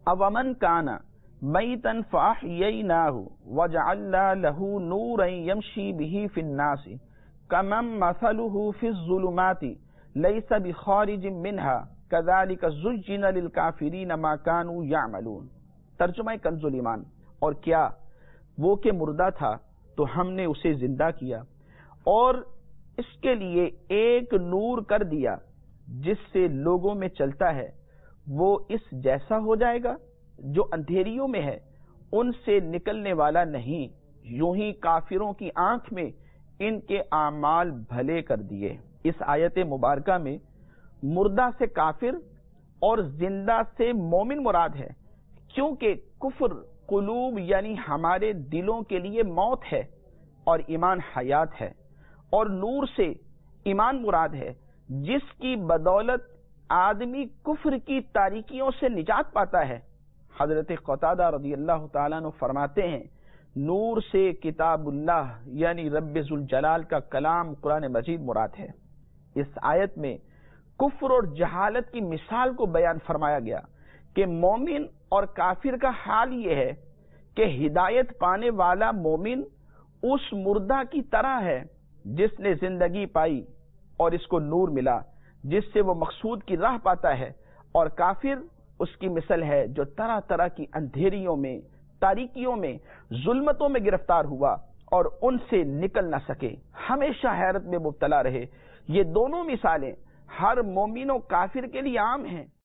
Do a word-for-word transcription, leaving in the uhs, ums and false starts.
اومن کان میتا فاحییناہ وجعلنا لہ نورا یمشی بہ فی الناس کمن مثلہ فی الظلمات لیس بخارج منہا کذالک زجن للکافرین ما کانوا یعملون۔ ترجمہ کنز الایمان۔ اور کیا وہ کہ مردہ تھا تو ہم نے اسے زندہ کیا اور اس کے لیے ایک نور کر دیا جس سے لوگوں میں چلتا ہے، وہ اس جیسا ہو جائے گا جو اندھیریوں میں ہے، ان سے نکلنے والا نہیں۔ یوں ہی کافروں کی آنکھ میں ان کے اعمال بھلے کر دیے۔ اس آیت مبارکہ میں مردہ سے کافر اور زندہ سے مومن مراد ہے، کیونکہ کفر قلوب یعنی ہمارے دلوں کے لیے موت ہے اور ایمان حیات ہے، اور نور سے ایمان مراد ہے جس کی بدولت آدمی کفر کی تاریکیوں سے نجات پاتا ہے۔ حضرت قتادہ رضی اللہ تعالیٰ عنہ فرماتے ہیں، نور سے کتاب اللہ یعنی رب ذوالجلال کا کلام قرآن مجید مراد ہے۔ اس آیت میں کفر اور جہالت کی مثال کو بیان فرمایا گیا کہ مومن اور کافر کا حال یہ ہے کہ ہدایت پانے والا مومن اس مردہ کی طرح ہے جس نے زندگی پائی اور اس کو نور ملا جس سے وہ مقصود کی راہ پاتا ہے، اور کافر اس کی مثل ہے جو طرح طرح کی اندھیریوں میں، تاریکیوں میں، ظلمتوں میں گرفتار ہوا اور ان سے نکل نہ سکے، ہمیشہ حیرت میں مبتلا رہے۔ یہ دونوں مثالیں ہر مومن و کافر کے لیے عام ہیں۔